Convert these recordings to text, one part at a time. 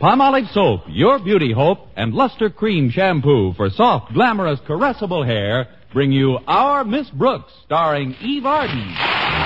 Palmolive Soap, your beauty hope, and Luster Cream Shampoo for soft, glamorous, caressable hair bring you Our Miss Brooks, starring Eve Arden.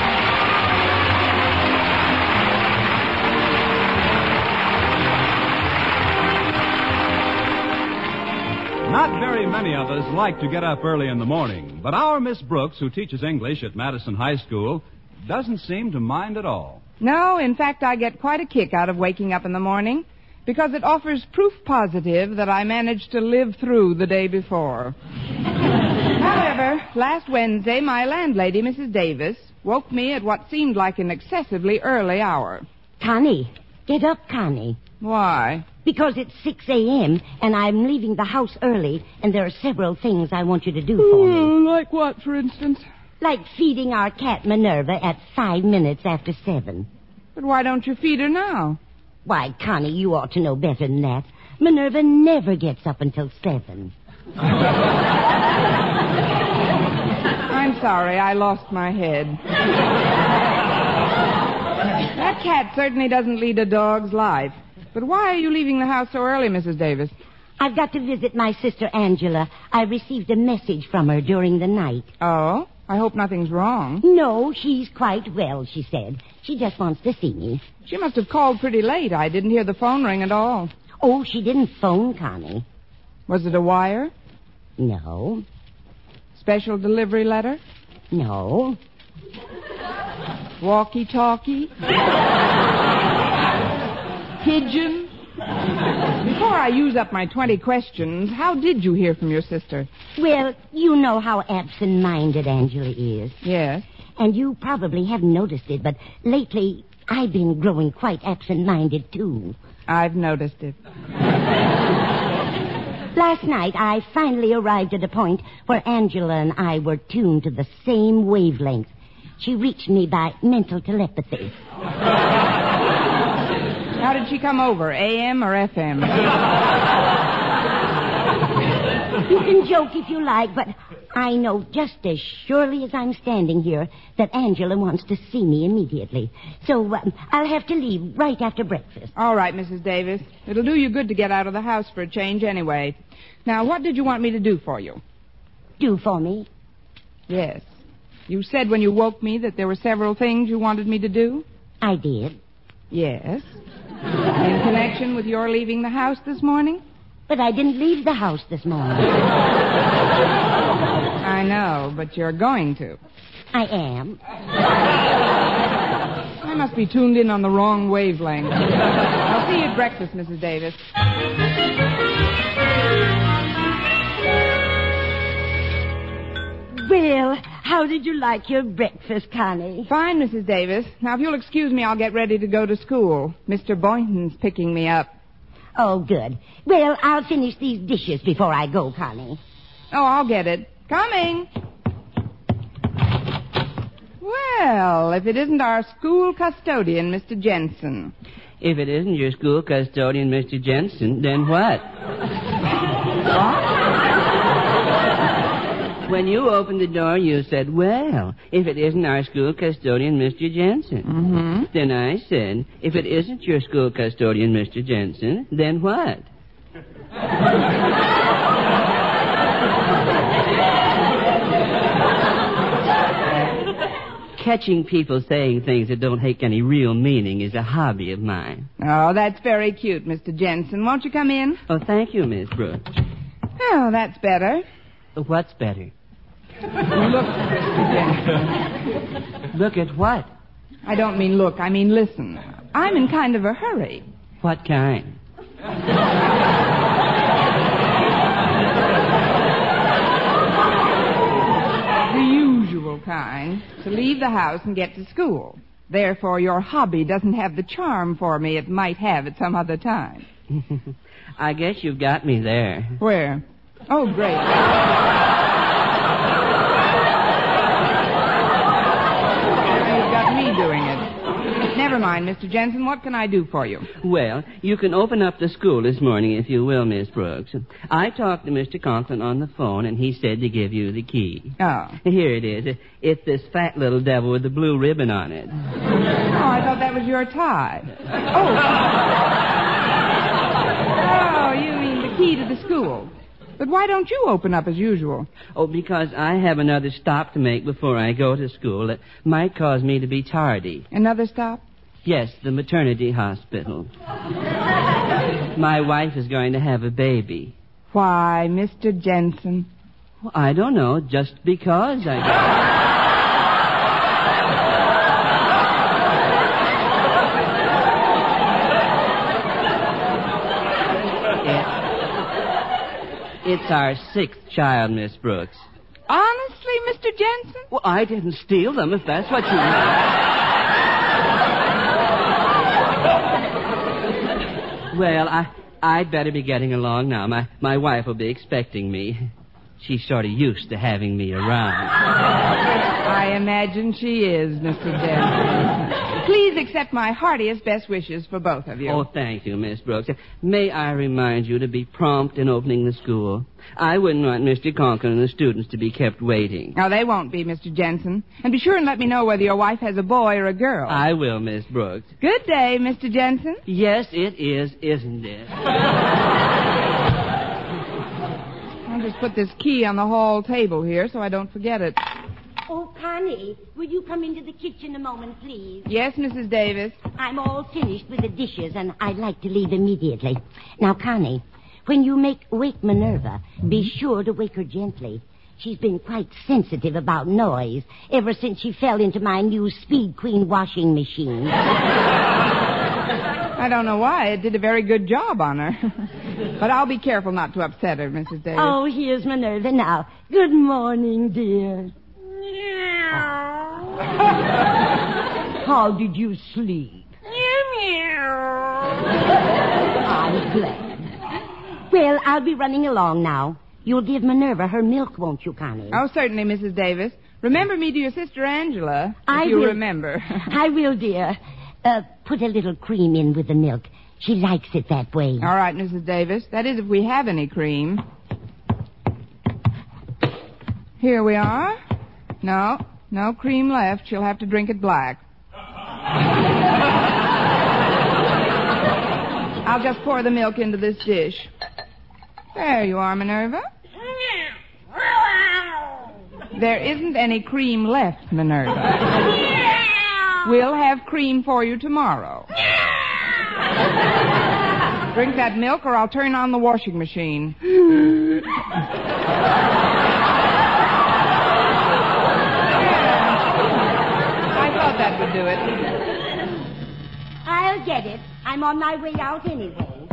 Not very many of us like to get up early in the morning, but our Miss Brooks, who teaches English at Madison High School, doesn't seem to mind at all. No, in fact, I get quite a kick out of waking up in the morning because it offers proof positive that I managed to live through the day before. However, last Wednesday, my landlady, Mrs. Davis, woke me at what seemed like an excessively early hour. Connie, get up, Connie. Why? Because it's 6 a.m., and I'm leaving the house early, and there are several things I want you to do for me. Like what, for instance? Like feeding our cat Minerva at 5 minutes after 7. But why don't you feed her now? Why, Connie, you ought to know better than that. Minerva never gets up until 7. I'm sorry, I lost my head. That cat certainly doesn't lead a dog's life. But why are you leaving the house so early, Mrs. Davis? I've got to visit my sister Angela. I received a message from her during the night. Oh? I hope nothing's wrong. No, she's quite well, she said. She just wants to see me. She must have called pretty late. I didn't hear the phone ring at all. Oh, she didn't phone, Connie. Was it a wire? No. Special delivery letter? No. Walkie-talkie? Pigeon? Before I use up my 20 questions, how did you hear from your sister? Well, you know how absent-minded Angela is. Yes. And you probably haven't noticed it, but lately I've been growing quite absent-minded, too. I've noticed it. Last night, I finally arrived at a point where Angela and I were tuned to the same wavelength. She reached me by mental telepathy. How did she come over, AM or FM? You can joke if you like, but I know just as surely as I'm standing here that Angela wants to see me immediately. So I'll have to leave right after breakfast. All right, Mrs. Davis. It'll do you good to get out of the house for a change anyway. Now, what did you want me to do for you? Do for me? Yes. You said when you woke me that there were several things you wanted me to do? I did. Yes. In connection with your leaving the house this morning? But I didn't leave the house this morning. I know, but you're going to. I am. I must be tuned in on the wrong wavelength. I'll see you at breakfast, Mrs. Davis. Well, how did you like your breakfast, Connie? Fine, Mrs. Davis. Now, if you'll excuse me, I'll get ready to go to school. Mr. Boynton's picking me up. Oh, good. Well, I'll finish these dishes before I go, Connie. Oh, I'll get it. Coming. Well, if it isn't our school custodian, Mr. Jensen. If it isn't your school custodian, Mr. Jensen, then what? What? When you opened the door, you said, well, if it isn't our school custodian, Mr. Jensen. Mm-hmm. Then I said, if it isn't your school custodian, Mr. Jensen, then what? Catching people saying things that don't have any real meaning is a hobby of mine. Oh, that's very cute, Mr. Jensen. Won't you come in? Oh, thank you, Miss Brooks. Oh, that's better. What's better? Look, Mr. Jensen. Look at what? I don't mean look, I mean listen. I'm in kind of a hurry. What kind? The usual kind. To leave the house and get to school. Therefore, your hobby doesn't have the charm for me it might have at some other time. I guess you've got me there. Where? Oh, great. You've got me doing it. Never mind, Mr. Jensen. What can I do for you? Well, you can open up the school this morning if you will, Miss Brooks. I talked to Mr. Conklin on the phone, and he said to give you the key. Oh. Here it is. It's this fat little devil with the blue ribbon on it. Oh, I thought that was your tie. Oh. key to the school. But why don't you open up as usual? Oh, because I have another stop to make before I go to school. It might cause me to be tardy. Another stop? Yes, the maternity hospital. My wife is going to have a baby. Why, Mr. Jensen? Well, I don't know, just because I... It's our 6th child, Miss Brooks. Honestly, Mr. Jensen? Well, I didn't steal them, if that's what you mean. Well, I'd better be getting along now. My wife will be expecting me. She's sort of used to having me around. I imagine she is, Mr. Jensen. Please accept my heartiest best wishes for both of you. Oh, thank you, Miss Brooks. May I remind you to be prompt in opening the school? I wouldn't want Mr. Conklin and the students to be kept waiting. No, they won't be, Mr. Jensen. And be sure and let me know whether your wife has a boy or a girl. I will, Miss Brooks. Good day, Mr. Jensen. Yes, it is, isn't it? I'll just put this key on the hall table here so I don't forget it. Oh, Connie, will you come into the kitchen a moment, please? Yes, Mrs. Davis. I'm all finished with the dishes, and I'd like to leave immediately. Now, Connie, when you wake Minerva, be sure to wake her gently. She's been quite sensitive about noise ever since she fell into my new Speed Queen washing machine. I don't know why. It did a very good job on her. But I'll be careful not to upset her, Mrs. Davis. Oh, here's Minerva now. Good morning, dear. How did you sleep? I'm glad. Well, I'll be running along now. You'll give Minerva her milk, won't you, Connie? Oh, certainly, Mrs. Davis. Remember me to your sister Angela, I if you will. remember. I will, dear. Put a little cream in with the milk. She likes it that way. All right, Mrs. Davis. That is, if we have any cream. Here we are. No cream left. She'll have to drink it black. I'll just pour the milk into this dish. There you are, Minerva. There isn't any cream left, Minerva. We'll have cream for you tomorrow. Drink that milk or I'll turn on the washing machine. That would do it. I'll get it. I'm on my way out anyway.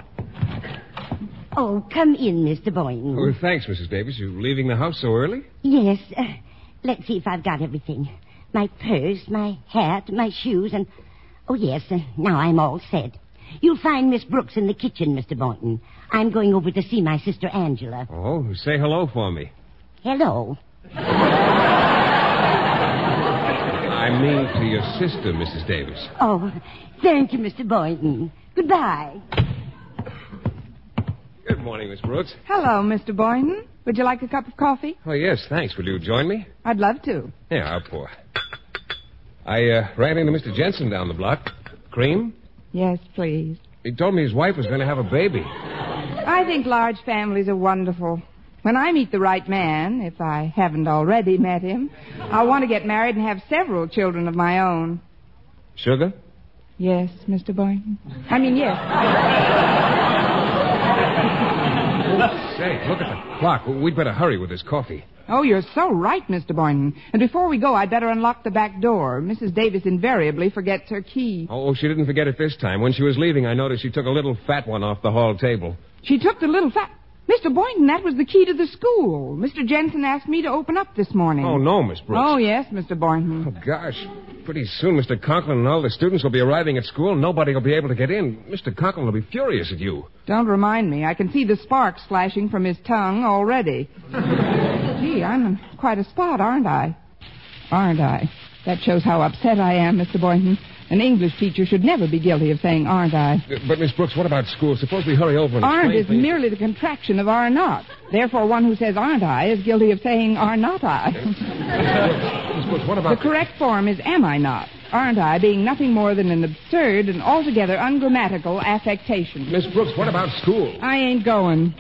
Oh, come in, Mr. Boynton. Oh, thanks, Mrs. Davis. You leaving the house so early? Yes. Let's see if I've got everything. My purse, my hat, my shoes, and... Oh, yes, now I'm all set. You'll find Miss Brooks in the kitchen, Mr. Boynton. I'm going over to see my sister Angela. Oh, say hello for me. Hello. I mean to your sister, Mrs. Davis. Oh, thank you, Mr. Boynton. Goodbye. Good morning, Miss Brooks. Hello, Mr. Boynton. Would you like a cup of coffee? Oh, yes, thanks. Will you join me? I'd love to. Yeah, I'll pour. I ran into Mr. Jensen down the block. Cream? Yes, please. He told me his wife was going to have a baby. I think large families are wonderful. When I meet the right man, if I haven't already met him, I'll want to get married and have several children of my own. Sugar? Yes, Mr. Boynton. I mean, yes. Say, look at the clock. We'd better hurry with this coffee. Oh, you're so right, Mr. Boynton. And before we go, I'd better unlock the back door. Mrs. Davis invariably forgets her key. Oh, she didn't forget it this time. When she was leaving, I noticed she took a little fat one off the hall table. She took the little fat... Mr. Boynton, that was the key to the school. Mr. Jensen asked me to open up this morning. Oh, no, Miss Brooks. Oh, yes, Mr. Boynton. Oh, gosh. Pretty soon Mr. Conklin and all the students will be arriving at school. Nobody will be able to get in. Mr. Conklin will be furious at you. Don't remind me. I can see the sparks flashing from his tongue already. Gee, I'm in quite a spot, aren't I? Aren't I? That shows how upset I am, Mr. Boynton. An English teacher should never be guilty of saying aren't I. But, Miss Brooks, what about school? Suppose we hurry over and Aren't is explain things. merely the contraction of are not. Therefore, one who says aren't I is guilty of saying are not I. Miss Brooks, what about... The correct form is am I not. aren't I, being nothing more than an absurd and altogether ungrammatical affectation. Miss Brooks, what about school? I ain't going.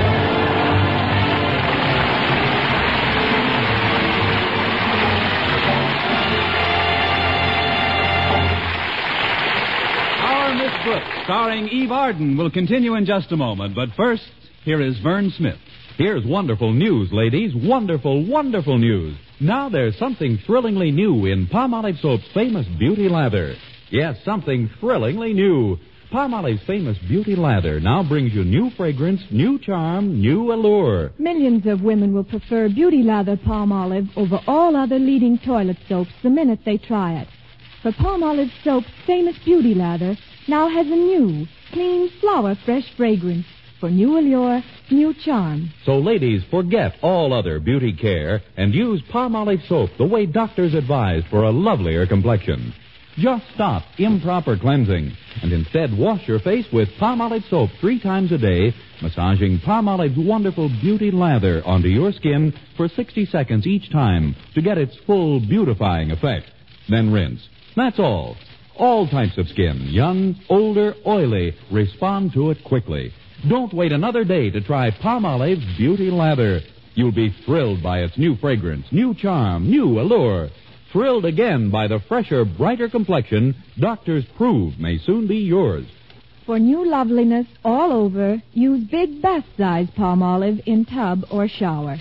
Our Miss Brooks, starring Eve Arden, will continue in just a moment. But first, here is Vern Smith. Here's wonderful news, ladies. Wonderful, wonderful news. Now there's something thrillingly new in Palmolive Soap's famous Beauty Lather. Yes, something thrillingly new. Palmolive's famous Beauty Lather now brings you new fragrance, new charm, new allure. Millions of women will prefer Beauty Lather Palmolive over all other leading toilet soaps the minute they try it. For Palmolive Soap's famous Beauty Lather now has a new, clean, flower-fresh fragrance for new allure, new charm. So, ladies, forget all other beauty care and use Palmolive Soap the way doctors advise for a lovelier complexion. Just stop improper cleansing and instead wash your face with Palmolive Soap 3 times a day, massaging Palmolive's wonderful Beauty Lather onto your skin for 60 seconds each time to get its full beautifying effect. Then rinse. That's all. All types of skin, young, older, oily, respond to it quickly. Don't wait another day to try Palmolive's Beauty Lather. You'll be thrilled by its new fragrance, new charm, new allure. Thrilled again by the fresher, brighter complexion doctors prove may soon be yours. For new loveliness all over, use big bath-size Palmolive in tub or shower.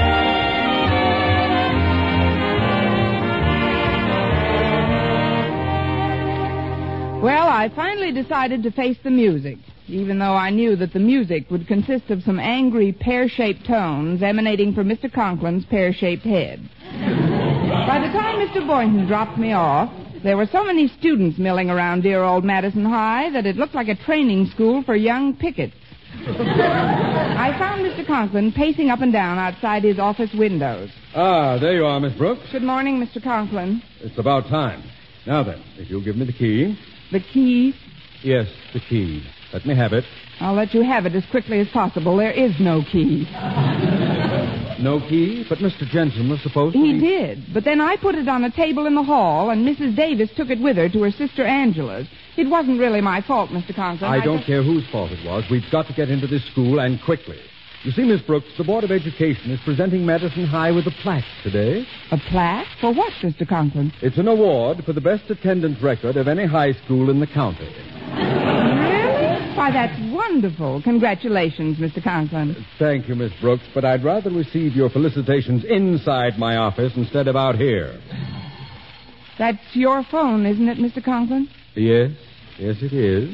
Well, I finally decided to face the music, even though I knew that the music would consist of some angry pear-shaped tones emanating from Mr. Conklin's pear-shaped head. By the time Mr. Boynton dropped me off, there were so many students milling around dear old Madison High that it looked like a training school for young pickets. I found Mr. Conklin pacing up and down outside his office windows. Ah, there you are, Miss Brooks. Good morning, Mr. Conklin. It's about time. Now then, if you'll give me the key. The key? Yes, the key. Let me have it. I'll let you have it as quickly as possible. There is no key. No key? But Mr. Jensen was supposed to He did, but then I put it on a table in the hall, and Mrs. Davis took it with her to her sister Angela's. It wasn't really my fault, Mr. Conklin. I don't care whose fault it was. We've got to get into this school, and quickly. You see, Miss Brooks, the Board of Education is presenting Madison High with a plaque today. A plaque? For what, Mr. Conklin? It's an award for the best attendance record of any high school in the county. Really? Why, that's wonderful. Congratulations, Mr. Conklin. Thank you, Miss Brooks, but I'd rather receive your felicitations inside my office instead of out here. That's your phone, isn't it, Mr. Conklin? Yes, it is.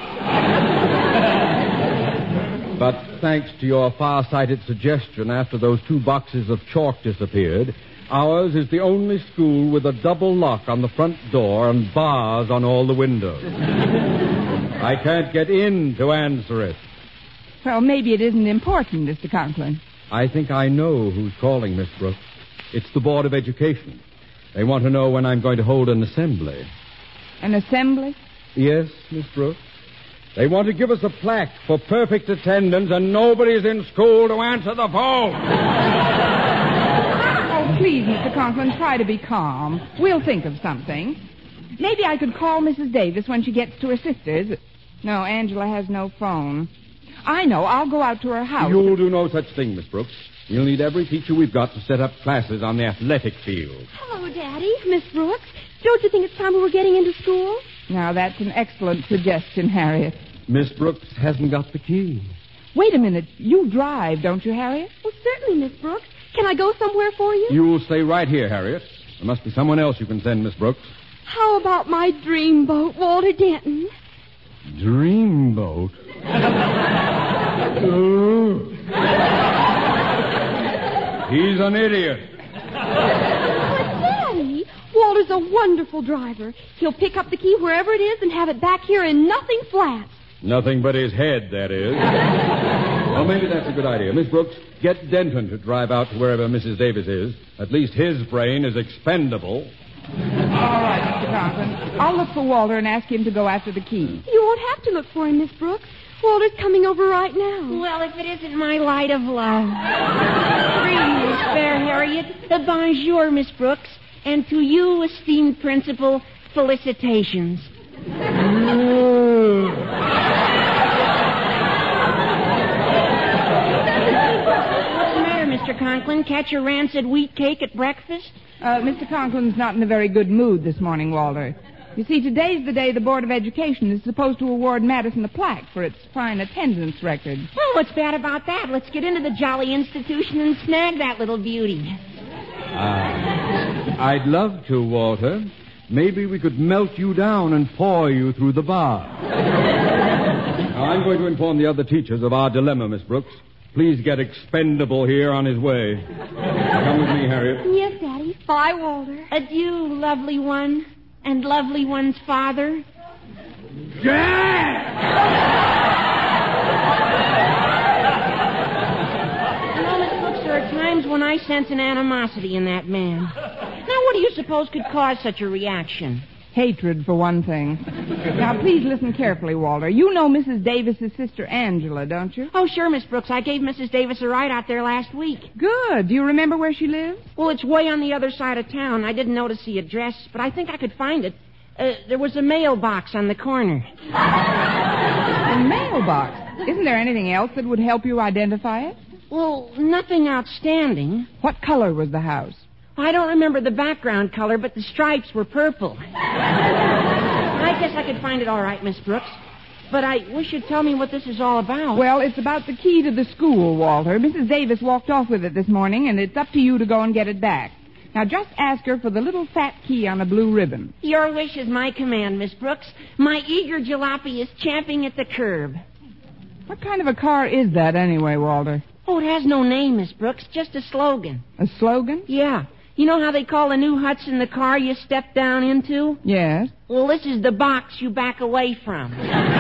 But thanks to your far-sighted suggestion after those 2 boxes of chalk disappeared, ours is the only school with a double lock on the front door and bars on all the windows. I can't get in to answer it. Well, maybe it isn't important, Mr. Conklin. I think I know who's calling, Miss Brooks. It's the Board of Education. They want to know when I'm going to hold an assembly. An assembly? Yes, Miss Brooks. They want to give us a plaque for perfect attendance, and nobody's in school to answer the phone. Oh, please, Mr. Conklin, try to be calm. We'll think of something. Maybe I could call Mrs. Davis when she gets to her sister's. No, Angela has no phone. I know. I'll go out to her house. You'll do no such thing, Miss Brooks. We'll need every teacher we've got to set up classes on the athletic field. Hello, Daddy. Miss Brooks. Don't you think it's time we were getting into school? Now, that's an excellent suggestion, Harriet. Miss Brooks hasn't got the key. Wait a minute. You drive, don't you, Harriet? Well, certainly, Miss Brooks. Can I go somewhere for you? You'll stay right here, Harriet. There must be someone else you can send, Miss Brooks. How about my dreamboat, Walter Denton? Dreamboat? He's an idiot. But, Daddy, Walter's a wonderful driver. He'll pick up the key wherever it is and have it back here in nothing flat. Nothing but his head, that is. Well, maybe that's a good idea. Miss Brooks, get Denton to drive out to wherever Mrs. Davis is. At least his brain is expendable. All right, Mr. Conklin. I'll look for Walter and ask him to go after the key. You won't have to look for him, Miss Brooks. Walter's coming over right now. Well, if it isn't my light of love. Greetings, fair Harriet. Bonjour, Miss Brooks. And to you, esteemed principal, Felicitations. What's the matter, Mr. Conklin? Catch your rancid wheat cake at breakfast? Mr. Conklin's not in a very good mood this morning, Walter. You see, today's the day the Board of Education is supposed to award Madison a plaque for its fine attendance record. Well, what's bad about that? Let's get into the jolly institution and snag that little beauty. I'd love to, Walter. Maybe we could melt you down and pour you through the bar. Now, I'm going to inform the other teachers of our dilemma, Miss Brooks. Please get Expendable here on his way. Come with me, Harriet. Yes, Daddy. Bye, Walter. Adieu, lovely one, and lovely one's father. Jack! You know, Miss Brooks, there are times when I sense an animosity in that man. Now, what do you suppose could cause such a reaction? Hatred, for one thing. Now, please listen carefully, Walter. You know Mrs. Davis's sister Angela, don't you? Oh, sure, Miss Brooks. I gave Mrs. Davis a ride out there last week. Good. Do you remember where she lives? Well, it's way on the other side of town. I didn't notice the address, but I think I could find it. There was a mailbox on the corner. A mailbox? Isn't there anything else that would help you identify it? Well, nothing outstanding. What color was the house? I don't remember the background color, but the stripes were purple. I guess I could find it all right, Miss Brooks. But I wish you'd tell me what this is all about. Well, it's about the key to the school, Walter. Mrs. Davis walked off with it this morning, and it's up to you to go and get it back. Now, just ask her for the little fat key on a blue ribbon. Your wish is my command, Miss Brooks. My eager jalopy is champing at the curb. What kind of a car is that anyway, Walter? Oh, it has no name, Miss Brooks. Just a slogan. A slogan? Yeah. You know how they call the new Hudson the car you step down into? Yes. Well, this is the box you back away from.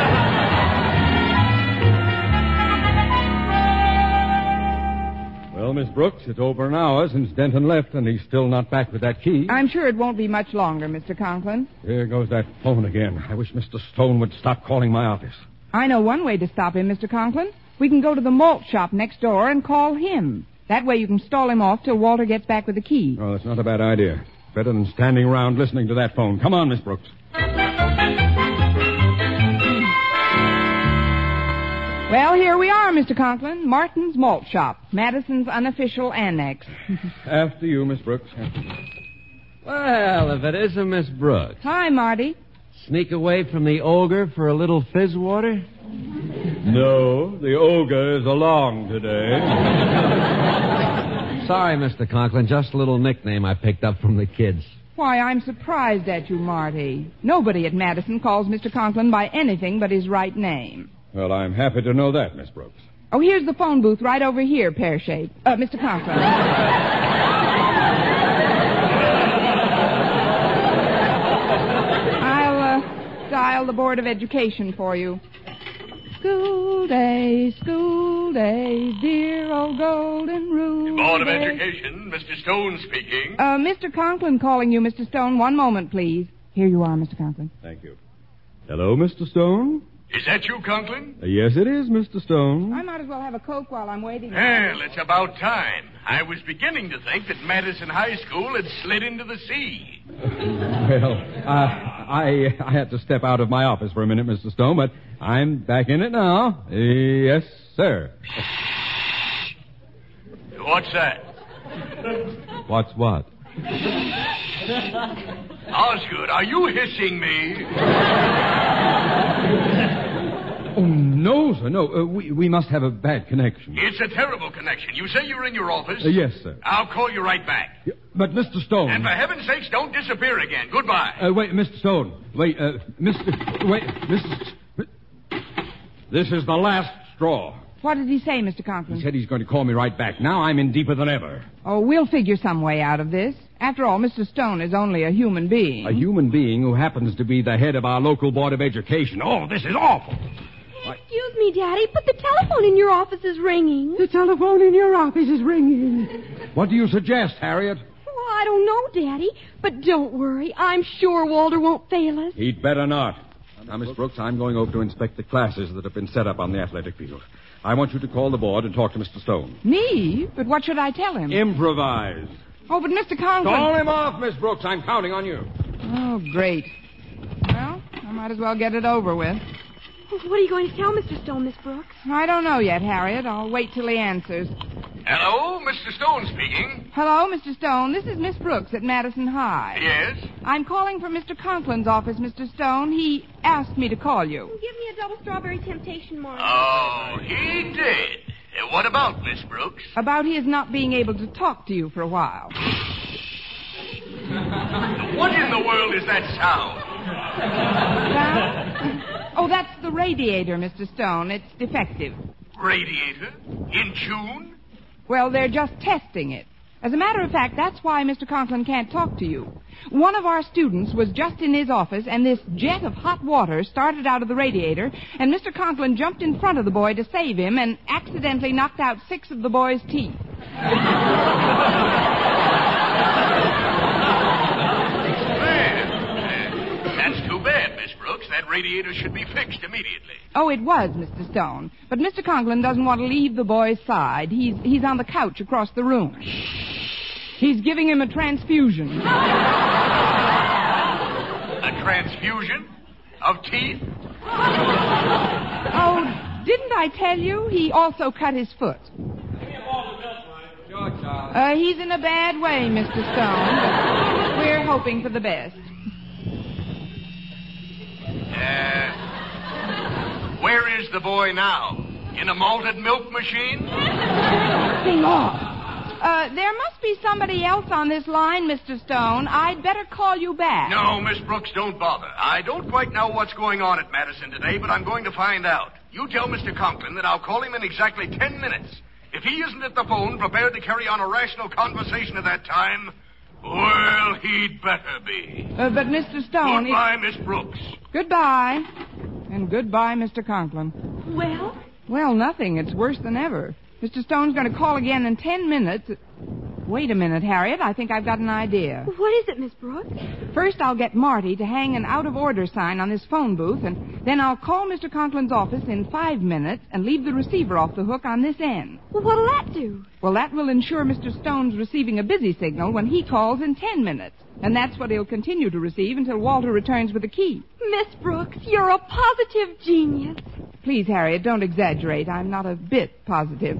Well, Miss Brooks, it's over an hour since Denton left, and he's still not back with that key. I'm sure it won't be much longer, Mr. Conklin. There goes that phone again. I wish Mr. Stone would stop calling my office. I know one way to stop him, Mr. Conklin. We can go to the malt shop next door and call him. That way you can stall him off till Walter gets back with the key. Oh, that's not a bad idea. Better than standing around listening to that phone. Come on, Miss Brooks. Well, here we are, Mr. Conklin. Martin's Malt Shop, Madison's unofficial annex. After you, Miss Brooks. Well, if it isn't Miss Brooks. Hi, Marty. Sneak away from the ogre for a little fizz water? No, the ogre is along today. Sorry, Mr. Conklin. Just a little nickname I picked up from the kids. Why, I'm surprised at you, Marty. Nobody at Madison calls Mr. Conklin by anything but his right name. Well, I'm happy to know that, Miss Brooks. Oh, here's the phone booth right over here, pear-shaped. Mr. Conklin. I'll dial the Board of Education for you. School day, dear old golden rule. Board of Education, Mr. Stone speaking. Mr. Conklin calling you, Mr. Stone. One moment, please. Here you are, Mr. Conklin. Thank you. Hello, Mr. Stone? Is that you, Conklin? Yes, it is, Mr. Stone. I might as well have a Coke while I'm waiting. Well, it's about time. I was beginning to think that Madison High School had slid into the sea. Well, I had to step out of my office for a minute, Mr. Stone, but I'm back in it now. Yes, sir. What's that? What's what? Osgood, are you hissing me? Oh, no, sir, no. We must have a bad connection. It's a terrible connection. You say you're in your office? Yes, sir. I'll call you right back. Yeah, but, Mr. Stone... And for heaven's sakes, don't disappear again. Goodbye. Wait, Mr. Stone. Wait, Mr... This is the last straw. What did he say, Mr. Conklin? He said he's going to call me right back. Now I'm in deeper than ever. Oh, we'll figure some way out of this. After all, Mr. Stone is only a human being. A human being who happens to be the head of our local Board of Education. Oh, this is awful. Excuse me, Daddy, but the telephone in your office is ringing. The telephone in your office is ringing. What do you suggest, Harriet? Well, I don't know, Daddy, but don't worry. I'm sure Walter won't fail us. He'd better not. Now, Miss Brooks, I'm going over to inspect the classes that have been set up on the athletic field. I want you to call the board and talk to Mr. Stone. Me? But what should I tell him? Improvise. Oh, but Mr. Conklin... Call him off, Miss Brooks. I'm counting on you. Oh, great. Well, I might as well get it over with. What are you going to tell Mr. Stone, Miss Brooks? I don't know yet, Harriet. I'll wait till he answers. Hello, Mr. Stone speaking. Hello, Mr. Stone. This is Miss Brooks at Madison High. Yes? I'm calling from Mr. Conklin's office, Mr. Stone. He asked me to call you. Give me a double strawberry temptation, Marty. Oh, he did. What about, Miss Brooks? About his not being able to talk to you for a while. What in the world is that sound? Sound? Oh, that's the radiator, Mr. Stone. It's defective. Radiator? In tune? Well, they're just testing it. As a matter of fact, that's why Mr. Conklin can't talk to you. One of our students was just in his office, and this jet of hot water started out of the radiator, and Mr. Conklin jumped in front of the boy to save him and accidentally knocked out 6 of the boy's teeth. That's too bad, Miss Brooks. That radiator should be fixed immediately. Oh, it was, Mr. Stone. But Mr. Conklin doesn't want to leave the boy's side. He's on the couch across the room. He's giving him a transfusion. A transfusion? Of teeth? Oh, didn't I tell you? He also cut his foot. He's in a bad way, Mr. Stone, but we're hoping for the best. Where is the boy now? In a malted milk machine? Sing off. There must be somebody else on this line, Mr. Stone. I'd better call you back. No, Miss Brooks, don't bother. I don't quite know what's going on at Madison today, but I'm going to find out. You tell Mr. Conklin that I'll call him in exactly 10 minutes. If he isn't at the phone prepared to carry on a rational conversation at that time, well, he'd better be. But Mr. Stone... Goodbye, Miss Brooks. Goodbye. And goodbye, Mr. Conklin. Well? Well, nothing. It's worse than ever. Mr. Stone's going to call again in 10 minutes. Wait a minute, Harriet. I think I've got an idea. What is it, Miss Brooks? First, I'll get Marty to hang an out-of-order sign on this phone booth, and then I'll call Mr. Conklin's office in 5 minutes and leave the receiver off the hook on this end. Well, what'll that do? Well, that will ensure Mr. Stone's receiving a busy signal when he calls in 10 minutes. And that's what he'll continue to receive until Walter returns with the key. Miss Brooks, you're a positive genius. Please, Harriet, don't exaggerate. I'm not a bit positive.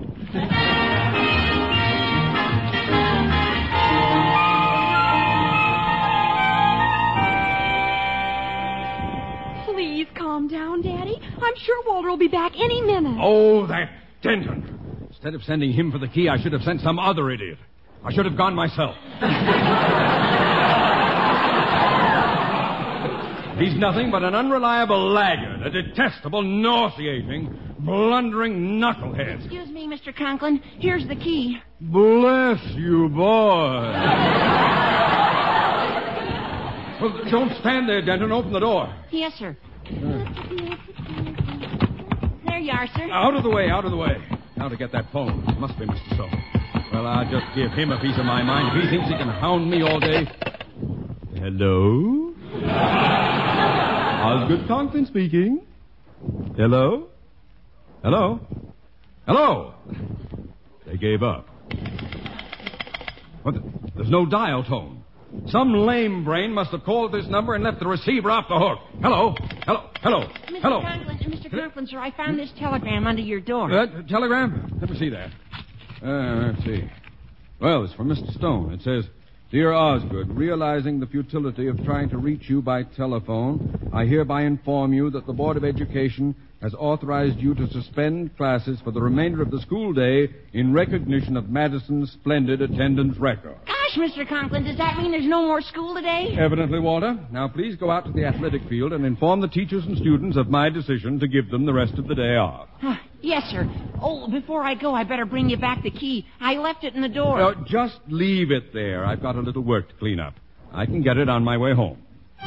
Please calm down, Daddy. I'm sure Walter will be back any minute. Oh, that Denton. Instead of sending him for the key, I should have sent some other idiot. I should have gone myself. He's nothing but an unreliable laggard, a detestable, nauseating, blundering knucklehead. Excuse me, Mr. Conklin. Here's the key. Bless you, boy. Well, don't stand there, Denton. Open the door. Yes, sir. There you are, sir. Out of the way, out of the way. Now to get that phone. It must be Mr. Stone. Well, I'll just give him a piece of my mind. If he thinks he can hound me all day. Hello? Osgood Conklin speaking. Hello? Hello? Hello? They gave up. What? There's no dial tone. Some lame brain must have called this number and left the receiver off the hook. Hello? Hello? Hello? Mr. Hello? Mr. Conklin, sir, I found this telegram under your door. Telegram? Let me see that. Let's see. Well, it's from Mr. Stone. It says, Dear Osgood, realizing the futility of trying to reach you by telephone, I hereby inform you that the Board of Education has authorized you to suspend classes for the remainder of the school day in recognition of Madison's splendid attendance record. Gosh, Mr. Conklin, does that mean there's no more school today? Evidently, Walter. Now, please go out to the athletic field and inform the teachers and students of my decision to give them the rest of the day off. Yes, sir. Oh, before I go, I better bring you back the key. I left it in the door. Just leave it there. I've got a little work to clean up. I can get it on my way home.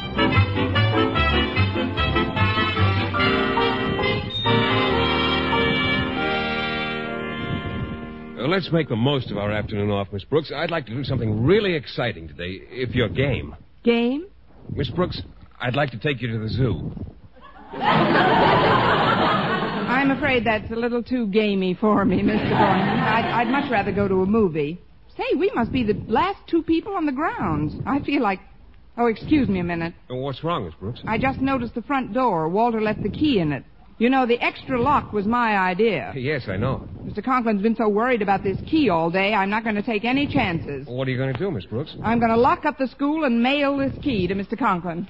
Let's make the most of our afternoon off, Miss Brooks. I'd like to do something really exciting today, if you're game. Game? Miss Brooks, I'd like to take you to the zoo. I'm afraid that's a little too gamey for me, Mr. Boynton. I'd much rather go to a movie. Say, we must be the last 2 people on the grounds. I feel like Oh, excuse me a minute. What's wrong, Miss Brooks? I just noticed the front door. Walter left the key in it. You know, the extra lock was my idea. Yes, I know. Mr. Conklin's been so worried about this key all day, I'm not going to take any chances. What are you going to do, Miss Brooks? I'm going to lock up the school and mail this key to Mr. Conklin.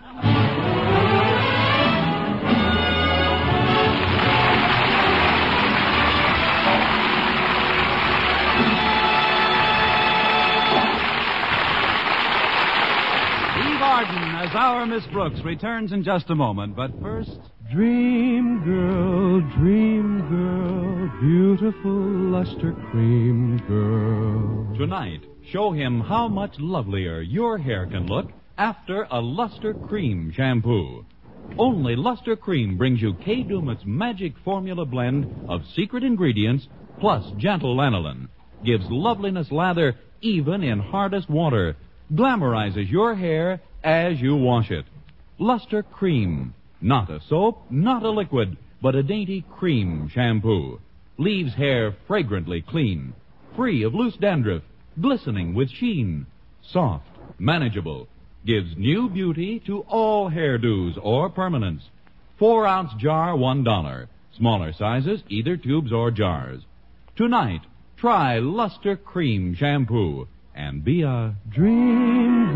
As our Miss Brooks returns in just a moment, but first... Dream girl, beautiful luster cream girl. Tonight, show him how much lovelier your hair can look after a Luster Cream shampoo. Only Luster Cream brings you Kay Daumit's magic formula blend of secret ingredients plus gentle lanolin. Gives loveliness lather even in hardest water. Glamorizes your hair as you wash it. Luster Cream. Not a soap, not a liquid, but a dainty cream shampoo. Leaves hair fragrantly clean, free of loose dandruff, glistening with sheen. Soft, manageable. Gives new beauty to all hairdos or permanents. 4-ounce jar, $1. Smaller sizes, either tubes or jars. Tonight, try Luster Cream shampoo. And be a dream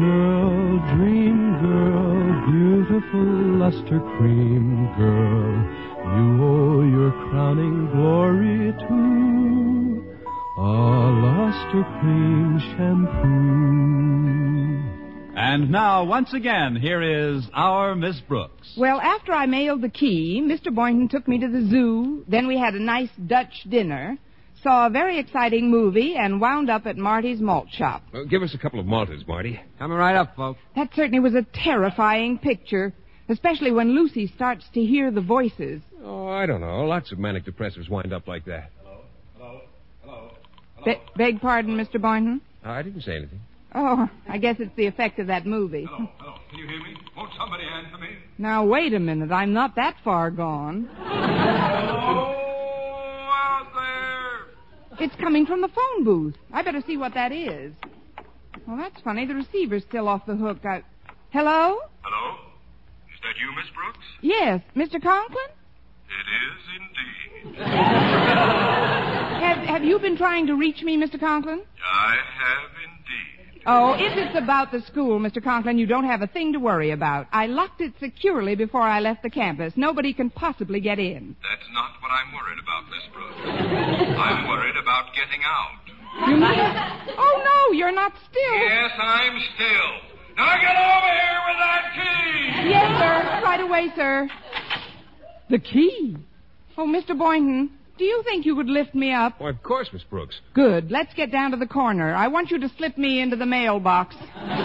girl, beautiful luster cream girl. You owe your crowning glory to a luster cream shampoo. And now, once again, here is our Miss Brooks. Well, after I mailed the key, Mr. Boynton took me to the zoo. Then we had a nice Dutch dinner. Saw a very exciting movie and wound up at Marty's malt shop. Give us a couple of Maltas, Marty. Coming right up, folks. That certainly was a terrifying picture, especially when Lucy starts to hear the voices. Oh, I don't know. Lots of manic depressives wind up like that. Hello. Beg pardon, Mr. Boynton? I didn't say anything. Oh, I guess it's the effect of that movie. Hello. Can you hear me? Won't somebody answer me? Now, wait a minute. I'm not that far gone. Hello? It's coming from the phone booth. I better see what that is. Well, that's funny. The receiver's still off the hook. Hello? Hello? Is that you, Miss Brooks? Yes. Mr. Conklin? It is indeed. Have you been trying to reach me, Mr. Conklin? I have indeed. Oh, if it's about the school, Mr. Conklin, you don't have a thing to worry about. I locked it securely before I left the campus. Nobody can possibly get in. That's not what I'm worried about, Miss Brooks. I'm worried about getting out. You mean? Oh, no, you're not still. Yes, I'm still. Now get over here with that key! Yes, sir. Right away, sir. The key? Oh, Mr. Boynton, do you think you could lift me up? Why, of course, Miss Brooks. Good. Let's get down to the corner. I want you to slip me into the mailbox.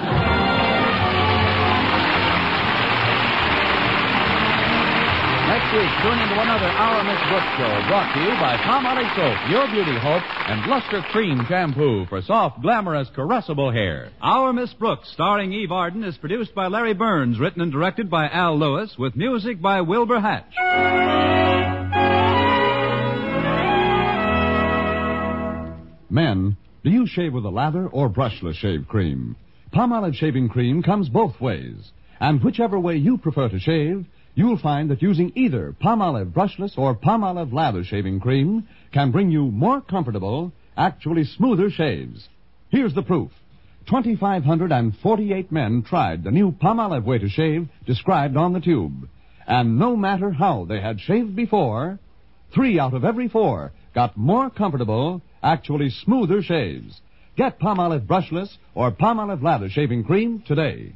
Next week, tune into another Our Miss Brooks show brought to you by Palmolive Soap, Your Beauty Hope, and Luster Cream Shampoo for soft, glamorous, caressable hair. Our Miss Brooks, starring Eve Arden, is produced by Larry Burns, written and directed by Al Lewis, with music by Wilbur Hatch. Men, do you shave with a lather or brushless shave cream? Palmolive shaving cream comes both ways. And whichever way you prefer to shave, you'll find that using either Palmolive brushless or Palmolive lather shaving cream can bring you more comfortable, actually smoother shaves. Here's the proof. 2,548 men tried the new Palmolive way to shave described on the tube. And no matter how they had shaved before, 3 out of every 4 got more comfortable, actually smoother shaves. Get Palmolive brushless or Palmolive lather shaving cream today.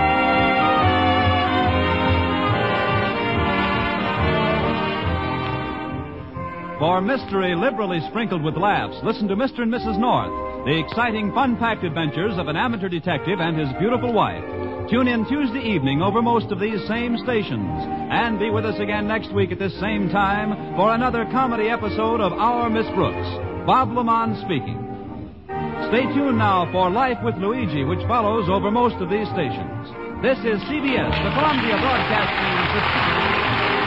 For mystery liberally sprinkled with laughs, listen to Mr. and Mrs. North, the exciting, fun-packed adventures of an amateur detective and his beautiful wife. Tune in Tuesday evening over most of these same stations. And be with us again next week at this same time for another comedy episode of Our Miss Brooks. Bob Lamont speaking. Stay tuned now for Life with Luigi, which follows over most of these stations. This is CBS, the Columbia Broadcasting System.